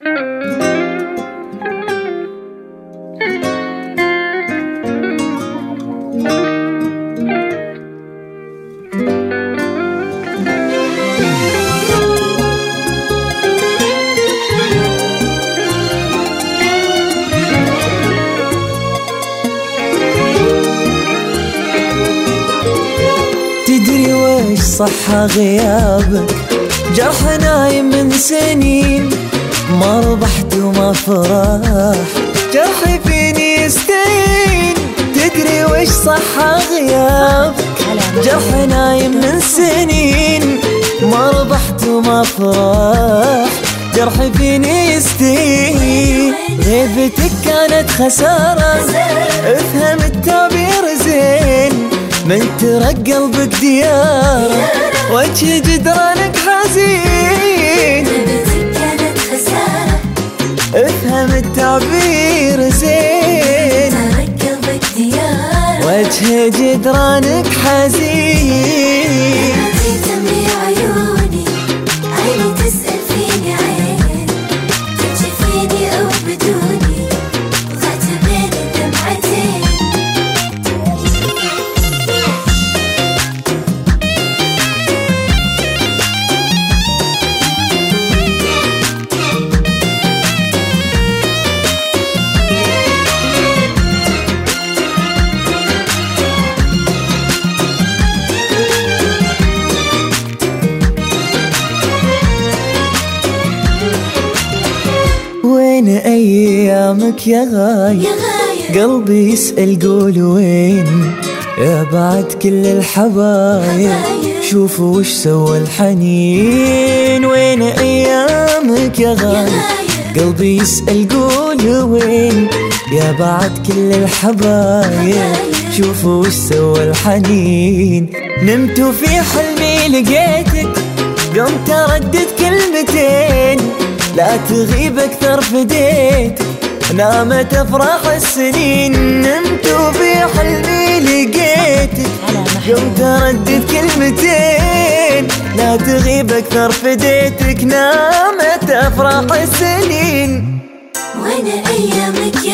تدري وش صح غيابك؟ جرح نايم من سنين، ما ربحت وما فرح، جرحي فيني يستين. تدري وش صح غيابك؟ جرح نايم من سنين، ما ربحت وما فرح، جرحي فيني يستين. غيبتك كانت خسارة، افهم التعبير زين، من ترى قلبك ديارة، وجه جدرانك حزين. غيبتك كانت خسارة، افهم التعبير زين، ترى قلبك ديارة، وجه جدرانك حزين. تملي عيوني، عيني تسأل فيني، عين تمشي فيني أو بدوني، وضعت بين الدمعتين. وين أيامك يا غايب؟ يا غايب قلبي يسأل قول وين؟ يا بعد كل الحبايب، شوفوا وش سوى الحنين. وين أيامك يا غايب؟ قلبي يسأل قول وين؟ يا بعد كل الحبايب، شوفوا وش سوى الحنين. نمت وفي حلمي لقيتك، قمت أردد كلمتين، لا تغيب أكثر فديتك، نامت أفراح السنين. نمت وفي حلمي لقيتك، قمت أردد كلمتين، لا تغيب أكثر فديتك، نامت أفراح السنين. وين أيامك